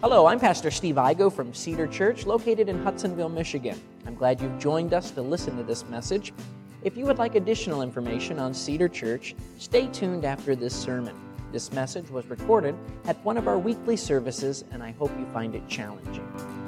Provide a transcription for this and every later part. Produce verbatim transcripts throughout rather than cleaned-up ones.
Hello, I'm Pastor Steve Igo from Cedar Church, located in Hudsonville, Michigan. I'm glad you've joined us to listen to this message. If you would like additional information on Cedar Church, stay tuned after this sermon. This message was recorded at one of our weekly services, and I hope you find it challenging.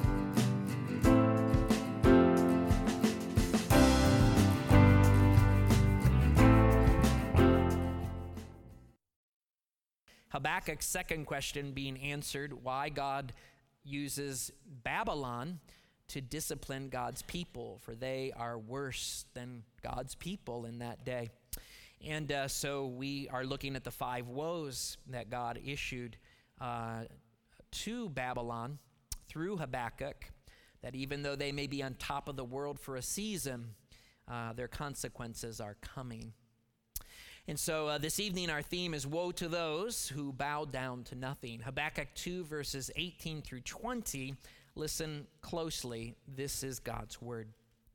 Habakkuk's second question being answered, why God uses Babylon to discipline God's people, for they are worse than God's people in that day. And uh, so we are looking at the five woes that God issued uh, to Babylon through Habakkuk, that even though they may be on top of the world for a season, uh, their consequences are coming. And so uh, this evening our theme is woe to those who bow down to nothing. Habakkuk two verses eighteen through twenty. Listen closely. This is God's word.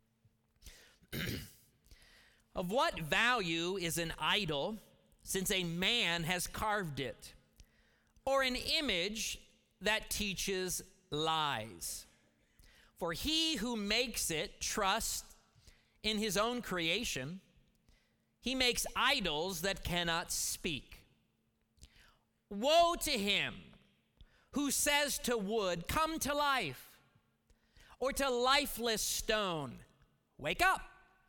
Of what value is an idol, since a man has carved it, or an image that teaches lies? For he who makes it trusts in his own creation. He makes idols that cannot speak. Woe to him who says to wood, come to life, or to lifeless stone, wake up.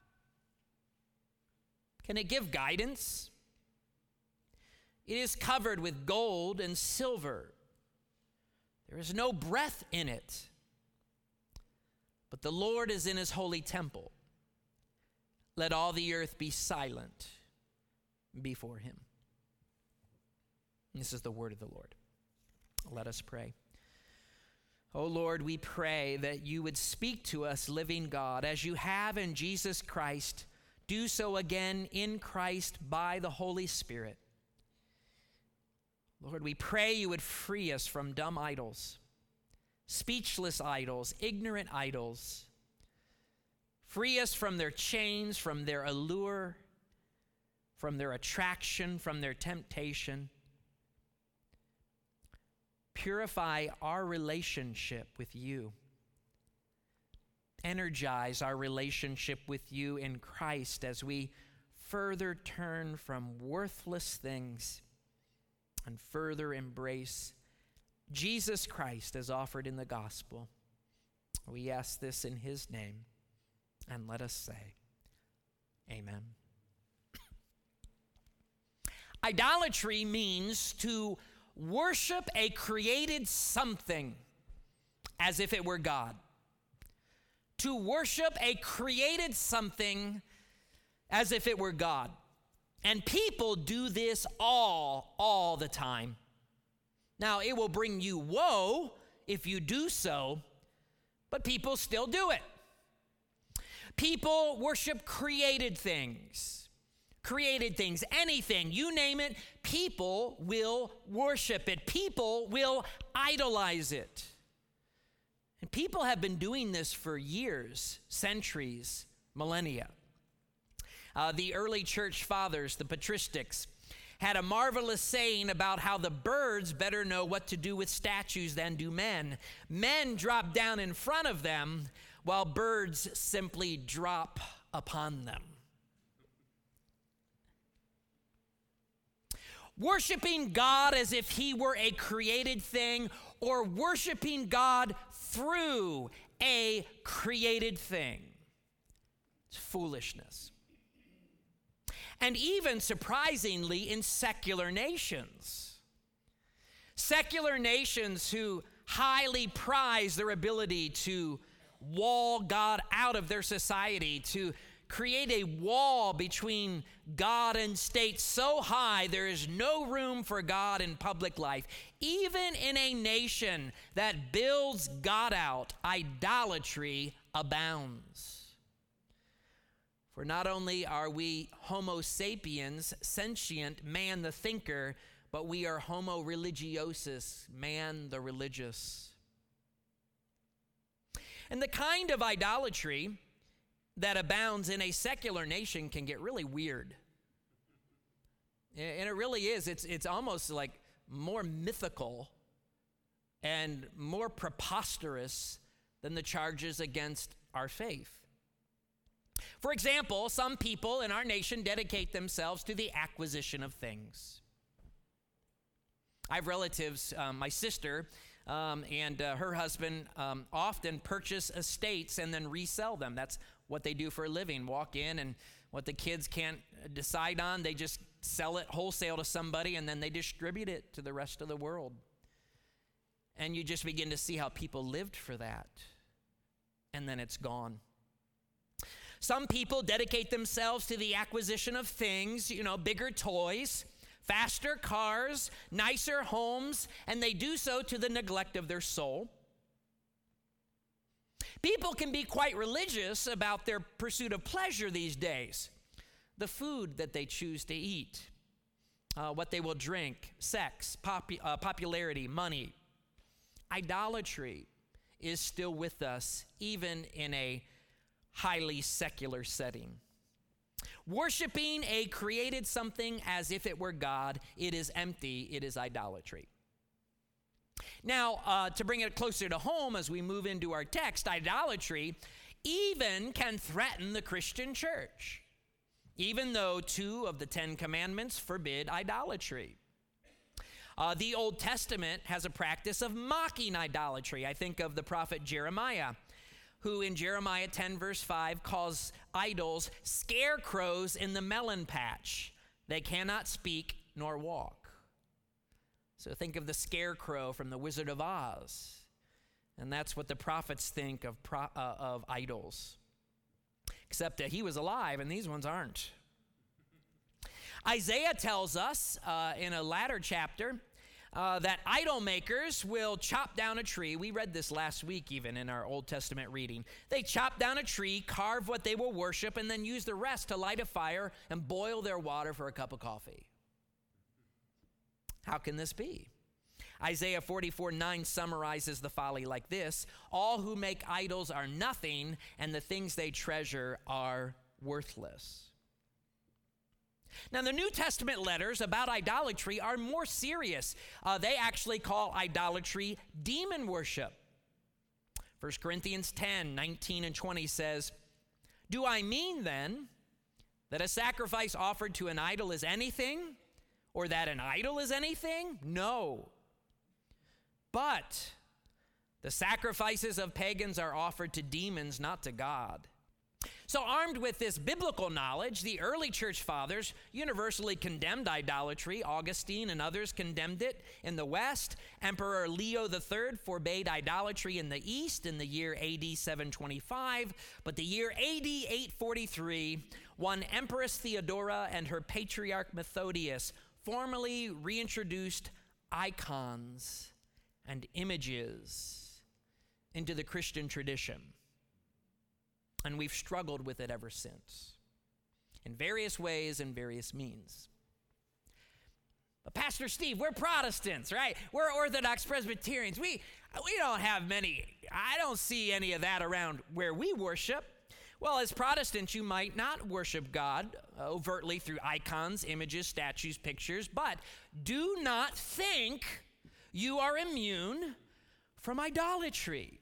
Can it give guidance? It is covered with gold and silver. There is no breath in it. But the Lord is in his holy temple. Let all the earth be silent before him. This is the word of the Lord. Let us pray. Oh Lord, we pray that you would speak to us, living God, as you have in Jesus Christ. Do so again in Christ by the Holy Spirit. Lord, we pray you would free us from dumb idols, speechless idols, ignorant idols. Free us from their chains, from their allure, from their attraction, from their temptation. Purify our relationship with you. Energize our relationship with you in Christ as we further turn from worthless things and further embrace Jesus Christ as offered in the gospel. We ask this in his name. And let us say, amen. Idolatry means to worship a created something as if it were God. To worship a created something as if it were God. And people do this all, all the time. Now, it will bring you woe if you do so, but people still do it. People worship created things, created things, anything, you name it, people will worship it. People will idolize it. And people have been doing this for years, centuries, millennia. Uh, the early church fathers, the patristics, had a marvelous saying about how the birds better know what to do with statues than do men. Men drop down in front of them, while birds simply drop upon them. Worshiping God as if he were a created thing, or worshiping God through a created thing. It's foolishness. And even surprisingly in secular nations. Secular nations who highly prize their ability to wall God out of their society, to create a wall between God and state so high there is no room for God in public life. Even in a nation that builds God out, idolatry abounds. For not only are we Homo sapiens, sentient, man the thinker, but we are Homo religiosus, man the religious. And the kind of idolatry that abounds in a secular nation can get really weird. And it really is. It's, it's almost like more mythical and more preposterous than the charges against our faith. For example, some people in our nation dedicate themselves to the acquisition of things. I have relatives, um, my sister um, and uh, her husband um, often purchase estates and then resell them. That's what they do for a living. Walk in, and what the kids can't decide on, they just sell it wholesale to somebody, and then they distribute it to the rest of the world. And you just begin to see how people lived for that, and then it's gone. Some people dedicate themselves to the acquisition of things, you know, bigger toys, faster cars, nicer homes, and they do so to the neglect of their soul. People can be quite religious about their pursuit of pleasure these days. The food that they choose to eat, uh, what they will drink, sex, pop- uh, popularity, money. Idolatry is still with us, even in a highly secular setting. Worshiping a created something as if it were God, it is empty, it is idolatry. Now, uh, to bring it closer to home as we move into our text, idolatry even can threaten the Christian church, even though two of the Ten Commandments forbid idolatry. Uh, the Old Testament has a practice of mocking idolatry. I think of the prophet Jeremiah, who in Jeremiah ten verse five calls idols scarecrows in the melon patch. They cannot speak nor walk. So think of the scarecrow from the Wizard of Oz. And that's what the prophets think of, pro, uh, of idols. Except that he was alive and these ones aren't. Isaiah tells us uh, in a latter chapter Uh, that idol makers will chop down a tree. We read this last week even in our Old Testament reading. They chop down a tree, carve what they will worship, and then use the rest to light a fire and boil their water for a cup of coffee. How can this be? Isaiah forty-four nine summarizes the folly like this: all who make idols are nothing, and the things they treasure are worthless. Now, the New Testament letters about idolatry are more serious. Uh, they actually call idolatry demon worship. First Corinthians ten nineteen and twenty says, "Do I mean then that a sacrifice offered to an idol is anything, or that an idol is anything? No. But the sacrifices of pagans are offered to demons, not to God." So armed with this biblical knowledge, the early church fathers universally condemned idolatry. Augustine and others condemned it in the West. Emperor Leo the Third forbade idolatry in the East in the year A D seven twenty-five. But the year A D eight forty-three, one Empress Theodora and her patriarch Methodius formally reintroduced icons and images into the Christian tradition. And we've struggled with it ever since, in various ways and various means. But Pastor Steve, we're Protestants, right? We're Orthodox Presbyterians. We, we don't have many, I don't see any of that around where we worship. Well, as Protestants, you might not worship God overtly through icons, images, statues, pictures, but do not think you are immune from idolatry.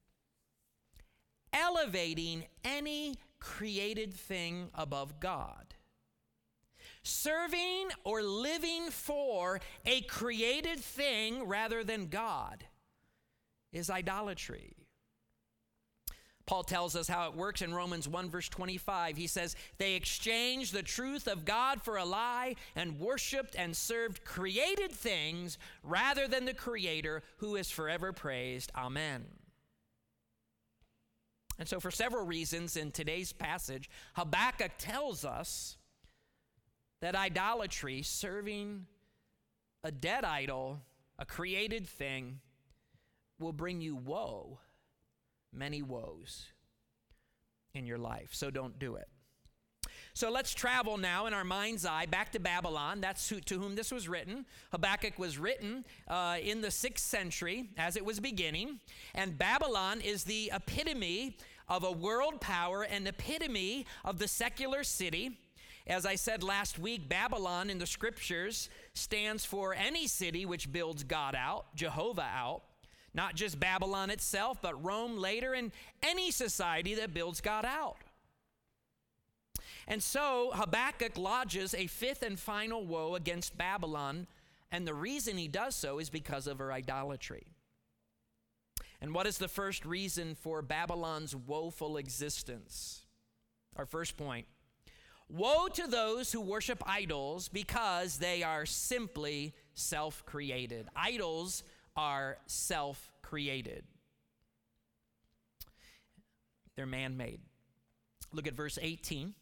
Elevating any created thing above God. Serving or living for a created thing rather than God is idolatry. Paul tells us how it works in Romans one verse twenty-five. He says, "They exchanged the truth of God for a lie and worshiped and served created things rather than the Creator, who is forever praised. Amen." And so for several reasons in today's passage, Habakkuk tells us that idolatry, serving a dead idol, a created thing, will bring you woe, many woes in your life. So don't do it. So let's travel now in our mind's eye back to Babylon. That's who, to whom this was written. Habakkuk was written uh, in the sixth century as it was beginning. And Babylon is the epitome of a world power, an epitome of the secular city. As I said last week, Babylon in the scriptures stands for any city which builds God out, Jehovah out. Not just Babylon itself, but Rome later, and any society that builds God out. And so Habakkuk lodges a fifth and final woe against Babylon, and the reason he does so is because of her idolatry. And what is the first reason for Babylon's woeful existence? Our first point: woe to those who worship idols because they are simply self-created. Idols are self-created. They're man-made. Look at verse eighteen.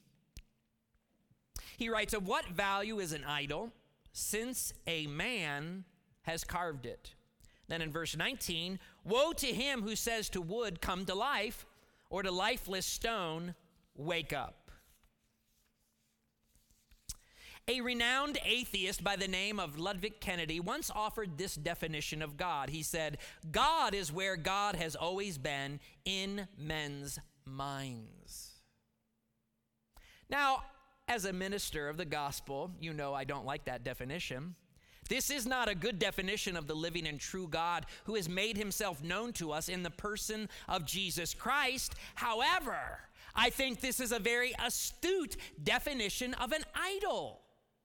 He writes, "Of what value is an idol, since a man has carved it?" Then in verse nineteen, "Woe to him who says to wood, 'Come to life,' or to lifeless stone, 'Wake up.'" A renowned atheist by the name of Ludwig Kennedy once offered this definition of God. He said, "God is where God has always been, in men's minds." Now, as a minister of the gospel, you know I don't like that definition. This is not a good definition of the living and true God who has made himself known to us in the person of Jesus Christ. However, I think this is a very astute definition of an idol.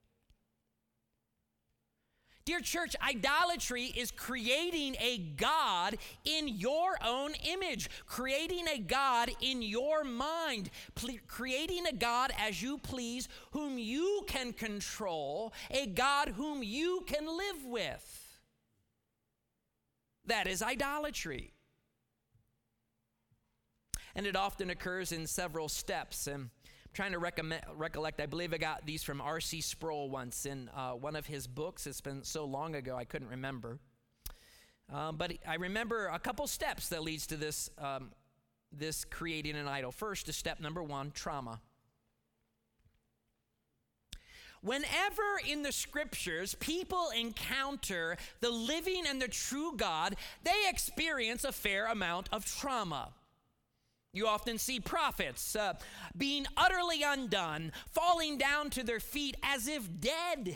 Dear church, idolatry is creating a God in your own image, creating a God in your mind, ple- creating a God as you please, whom you can control, a God whom you can live with. That is idolatry. And it often occurs in several steps. And trying to recommend, recollect, I believe I got these from R C Sproul once in uh, one of his books. It's been so long ago I couldn't remember. Um, but I remember a couple steps that leads to this, um, this creating an idol. First is step number one, trauma. Whenever in the scriptures people encounter the living and the true God, they experience a fair amount of trauma. You often see prophets uh, being utterly undone, falling down to their feet as if dead.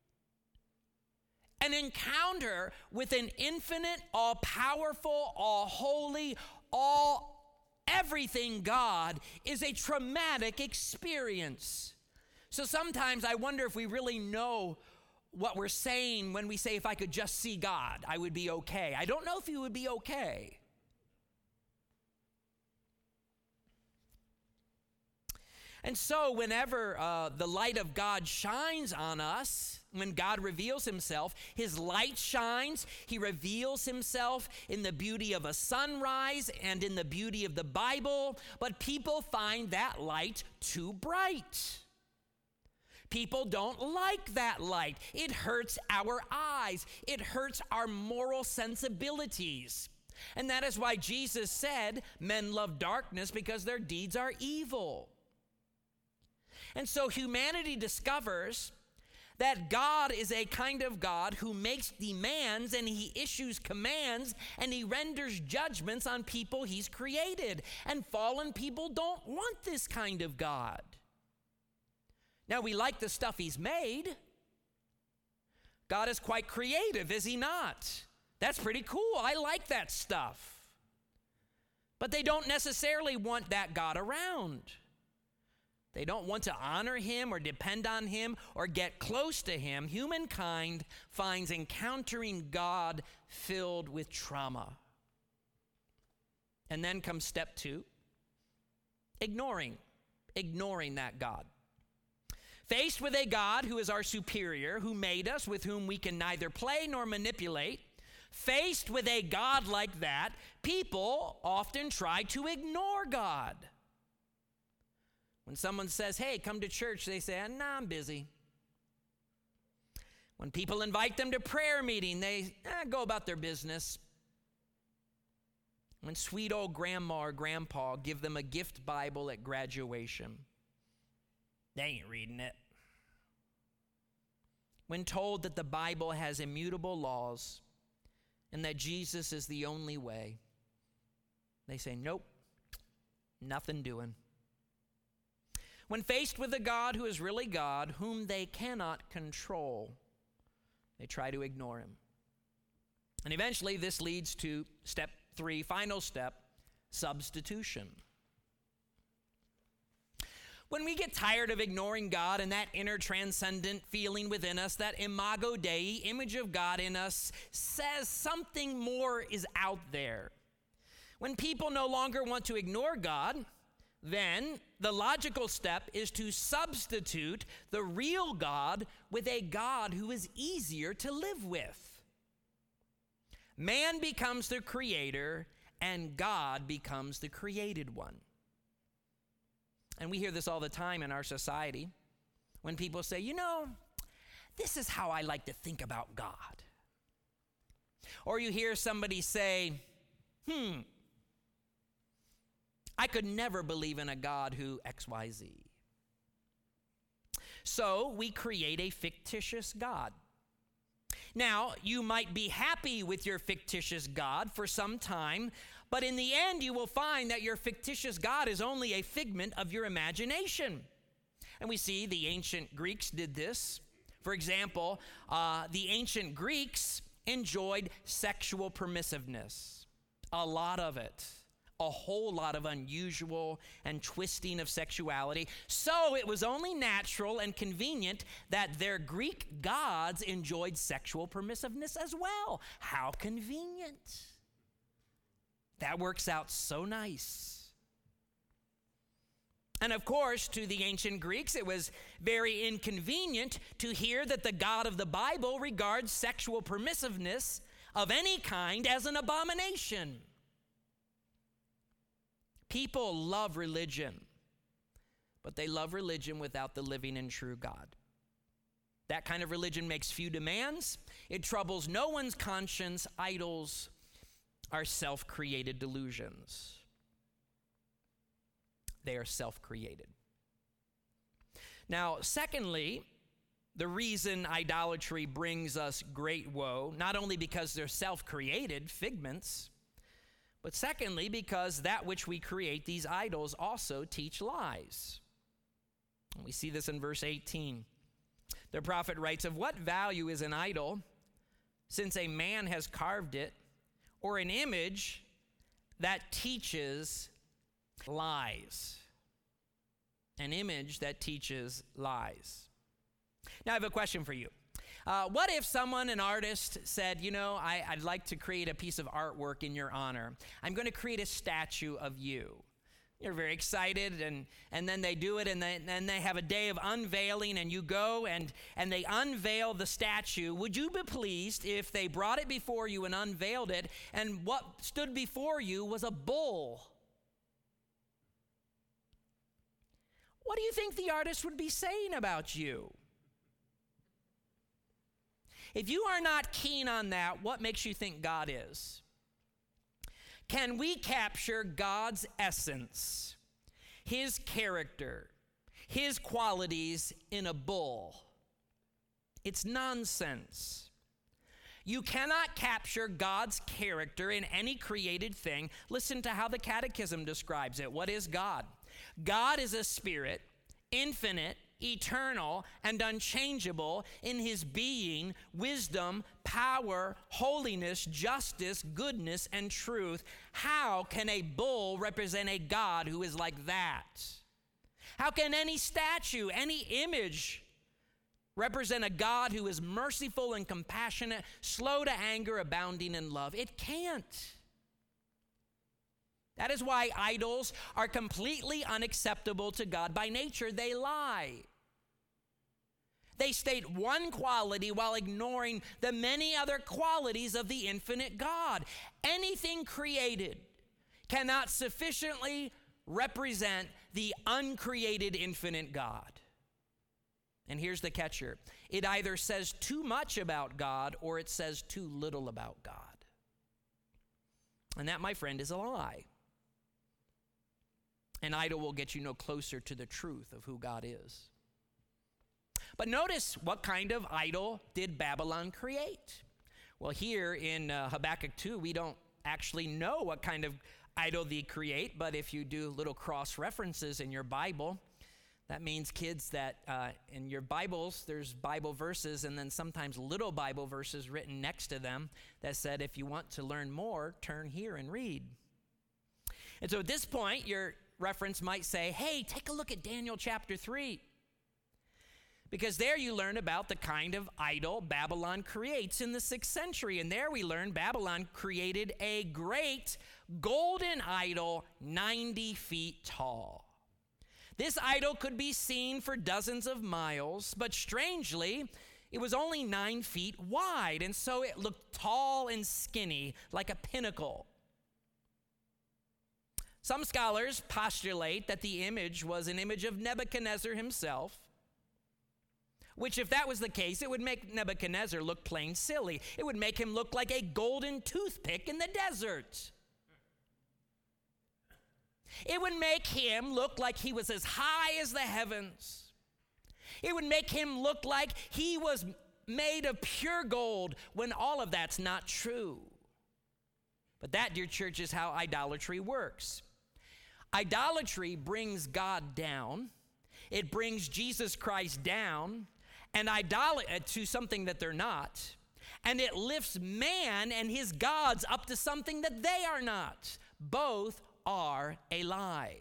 An encounter with an infinite, all-powerful, all-holy, all-everything God is a traumatic experience. So sometimes I wonder if we really know what we're saying when we say, if I could just see God, I would be okay. I don't know if you would be okay. And so whenever uh, the light of God shines on us, when God reveals himself, his light shines. He reveals himself in the beauty of a sunrise and in the beauty of the Bible, but people find that light too bright. People don't like that light. It hurts our eyes. It hurts our moral sensibilities. And that is why Jesus said, men love darkness because their deeds are evil. And so humanity discovers that God is a kind of God who makes demands and he issues commands and he renders judgments on people he's created. And fallen people don't want this kind of God. Now, we like the stuff he's made. God is quite creative, is he not? That's pretty cool. I like that stuff. But they don't necessarily want that God around. They don't want to honor him or depend on him or get close to him. Humankind finds encountering God filled with trauma. And then comes step two, ignoring, ignoring that God. Faced with a God who is our superior, who made us, with whom we can neither play nor manipulate, faced with a God like that, people often try to ignore God. When someone says, hey, come to church, they say, nah, I'm busy. When people invite them to prayer meeting, they eh, go about their business. When sweet old grandma or grandpa give them a gift Bible at graduation, they ain't reading it. When told that the Bible has immutable laws and that Jesus is the only way, they say, nope, nothing doing. When faced with a God who is really God, whom they cannot control, they try to ignore him. And eventually this leads to step three, final step, substitution. When we get tired of ignoring God and that inner transcendent feeling within us, that imago Dei, image of God in us, says something more is out there. When people no longer want to ignore God, then the logical step is to substitute the real God with a God who is easier to live with. Man becomes the creator and God becomes the created one. And we hear this all the time in our society when people say, you know, this is how I like to think about God. Or you hear somebody say, hmm, I could never believe in a God who X Y Z. So we create a fictitious God. Now, you might be happy with your fictitious God for some time, but in the end, you will find that your fictitious God is only a figment of your imagination. And we see the ancient Greeks did this. For example, uh, the ancient Greeks enjoyed sexual permissiveness, a lot of it, a whole lot of unusual and twisting of sexuality. So it was only natural and convenient that their Greek gods enjoyed sexual permissiveness as well. How convenient. That works out so nice. And of course, to the ancient Greeks, it was very inconvenient to hear that the God of the Bible regards sexual permissiveness of any kind as an abomination. People love religion, but they love religion without the living and true God. That kind of religion makes few demands. It troubles no one's conscience. Idols are self-created delusions. They are self-created. Now, secondly, the reason idolatry brings us great woe, not only because they're self-created figments, but secondly, because that which we create, these idols, also teach lies. And we see this in verse eighteen. The prophet writes, "Of what value is an idol, since a man has carved it, or an image that teaches lies?" An image that teaches lies. Now I have a question for you. Uh, what if someone, an artist, said, you know, I, I'd like to create a piece of artwork in your honor. I'm going to create a statue of you. You're very excited, and, and then they do it, and then and they have a day of unveiling, and you go and, and they unveil the statue. Would you be pleased if they brought it before you and unveiled it, and what stood before you was a bull? What do you think the artist would be saying about you? If you are not keen on that, what makes you think God is? Can we capture God's essence, his character, his qualities in a bull? It's nonsense. You cannot capture God's character in any created thing. Listen to how the Catechism describes it. What is God? God is a spirit, infinite, eternal, and unchangeable in his being, wisdom, power, holiness, justice, goodness, and truth. How can a bull represent a God who is like that? How can any statue, any image represent a God who is merciful and compassionate, slow to anger, abounding in love? It can't. That is why idols are completely unacceptable to God. By nature, they lie. They state one quality while ignoring the many other qualities of the infinite God. Anything created cannot sufficiently represent the uncreated infinite God. And here's the catcher. It either says too much about God or it says too little about God. And that, my friend, is a lie. An idol will get you no closer to the truth of who God is. But notice, what kind of idol did Babylon create? Well, here in uh, Habakkuk two, we don't actually know what kind of idol they create, but if you do little cross references in your Bible, That means, kids, that uh, in your Bibles, there's Bible verses and then sometimes little Bible verses written next to them that said, if you want to learn more, turn here and read. And so at this point, your reference might say, hey, take a look at Daniel chapter three. Because there you learn about the kind of idol Babylon creates in the sixth century. And there we learn Babylon created a great golden idol ninety feet tall. This idol could be seen for dozens of miles, but strangely, it was only nine feet wide, and so it looked tall and skinny, like a pinnacle. Some scholars postulate that the image was an image of Nebuchadnezzar himself, which, if that was the case, it would make Nebuchadnezzar look plain silly. It would make him look like a golden toothpick in the desert. It would make him look like he was as high as the heavens. It would make him look like he was made of pure gold, when all of that's not true. But that, dear church, is how idolatry works. Idolatry brings God down. It brings Jesus Christ down and idol- to something that they're not. And it lifts man and his gods up to something that they are not. Both are a lie.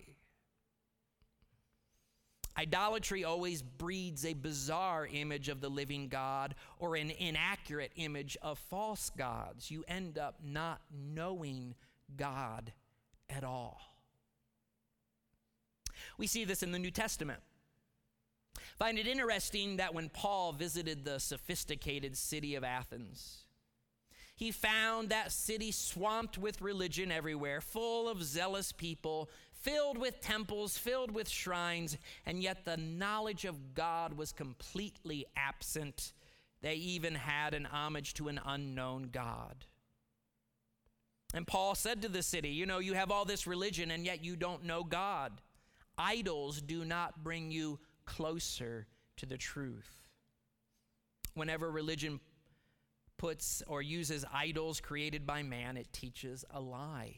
Idolatry always breeds a bizarre image of the living God or an inaccurate image of false gods. You end up not knowing God at all. We see this in the New Testament. Find it interesting that when Paul visited the sophisticated city of Athens, he found that city swamped with religion everywhere, full of zealous people, filled with temples, filled with shrines, and yet the knowledge of God was completely absent. They even had an homage to an unknown God. And Paul said to the city, you know, you have all this religion and yet you don't know God. Idols do not bring you closer to the truth. Whenever religion puts or uses idols created by man, it teaches a lie.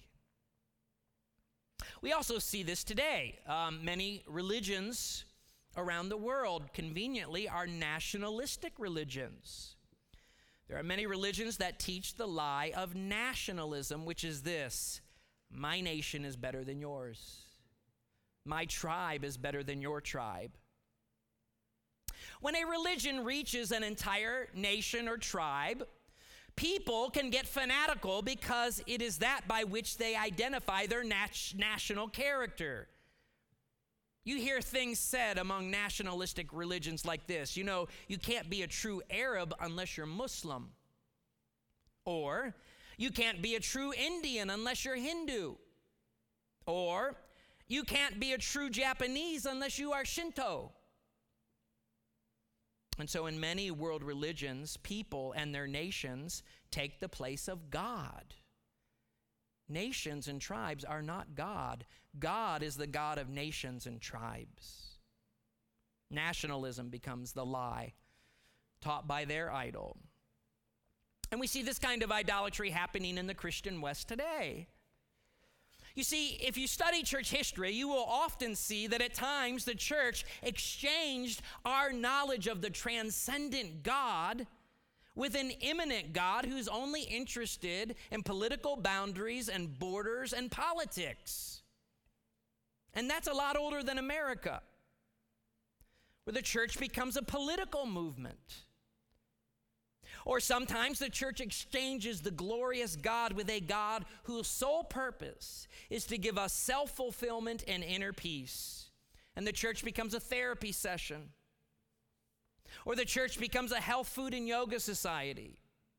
We also see this today. Um, many religions around the world, conveniently, are nationalistic religions. There are many religions that teach the lie of nationalism, which is this: my nation is better than yours. My tribe is better than your tribe. When a religion reaches an entire nation or tribe, people can get fanatical because it is that by which they identify their nat- national character. You hear things said among nationalistic religions like this. You know, you can't be a true Arab unless you're Muslim. Or, you can't be a true Indian unless you're Hindu. Or, you can't be a true Japanese unless you are Shinto. And so in many world religions, people and their nations take the place of God. Nations and tribes are not God. God is the God of nations and tribes. Nationalism becomes the lie taught by their idol. And we see this kind of idolatry happening in the Christian West today. You see, if you study church history, you will often see that at times the church exchanged our knowledge of the transcendent God with an immanent God who's only interested in political boundaries and borders and politics. And that's a lot older than America, where the church becomes a political movement. Or sometimes the church exchanges the glorious God with a God whose sole purpose is to give us self-fulfillment and inner peace. And the church becomes a therapy session. Or the church becomes a health, food, and yoga society.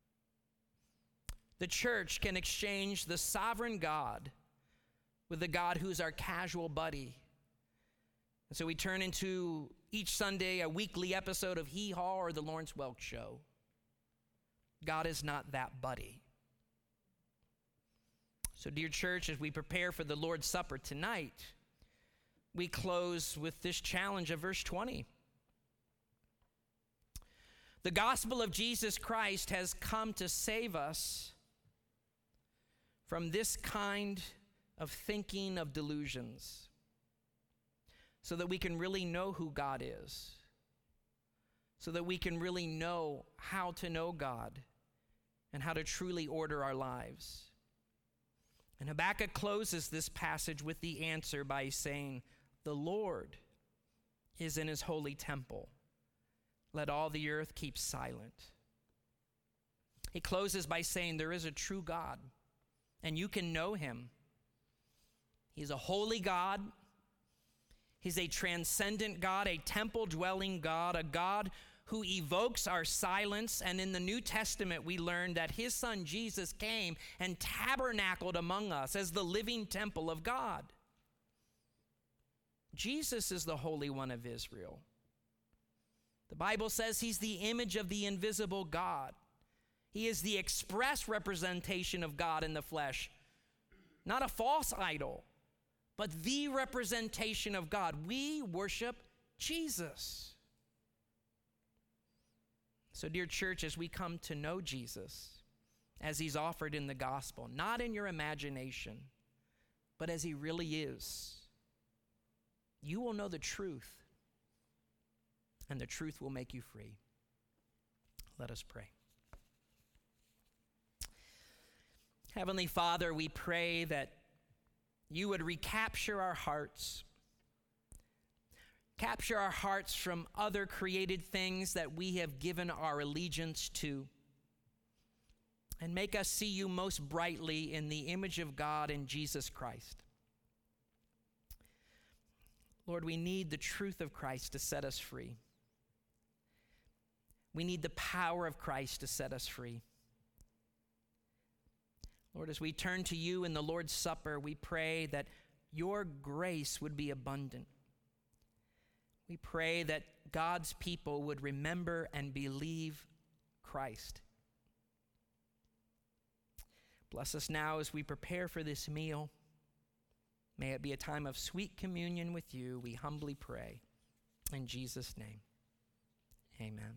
The church can exchange the sovereign God with the God who's our casual buddy. And so we turn into each Sunday a weekly episode of Hee Haw or the Lawrence Welk Show. God is not that buddy. So, dear church, as we prepare for the Lord's Supper tonight, we close with this challenge of verse twenty. The gospel of Jesus Christ has come to save us from this kind of thinking of delusions. so that we can really know who God is, so that we can really know how to know God and how to truly order our lives. And Habakkuk closes this passage with the answer by saying, "The Lord is in his holy temple. Let all the earth keep silent." He closes by saying there is a true God, and you can know him. He's a holy God. He's a transcendent God, a temple-dwelling God, a God who evokes our silence. And in the New Testament, we learn that his son Jesus came and tabernacled among us as the living temple of God. Jesus is the Holy One of Israel. The Bible says he's the image of the invisible God. He is the express representation of God in the flesh, not a false idol, but the representation of God. We worship Jesus. So, dear church, as we come to know Jesus, as he's offered in the gospel, not in your imagination, but as he really is, you will know the truth, and the truth will make you free. Let us pray. Heavenly Father, we pray that you would recapture our hearts, capture our hearts from other created things that we have given our allegiance to, and make us see you most brightly in the image of God in Jesus Christ. Lord, we need the truth of Christ to set us free. We need the power of Christ to set us free. Lord, as we turn to you in the Lord's Supper, we pray that your grace would be abundant. We pray that God's people would remember and believe Christ. Bless us now as we prepare for this meal. May it be a time of sweet communion with you, we humbly pray. In Jesus' name, amen.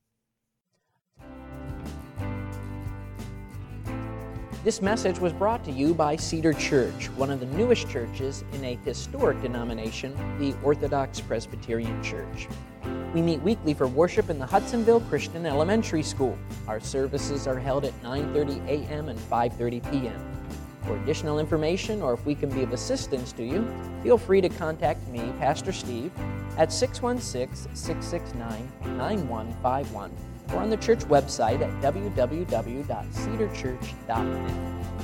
This message was brought to you by Cedar Church, one of the newest churches in a historic denomination, the Orthodox Presbyterian Church. We meet weekly for worship in the Hudsonville Christian Elementary School. Our services are held at nine thirty a.m. and five thirty p.m. For additional information, or if we can be of assistance to you, feel free to contact me, Pastor Steve, at six one six, six six nine, nine one five one, or on the church website at w w w dot cedar church dot net.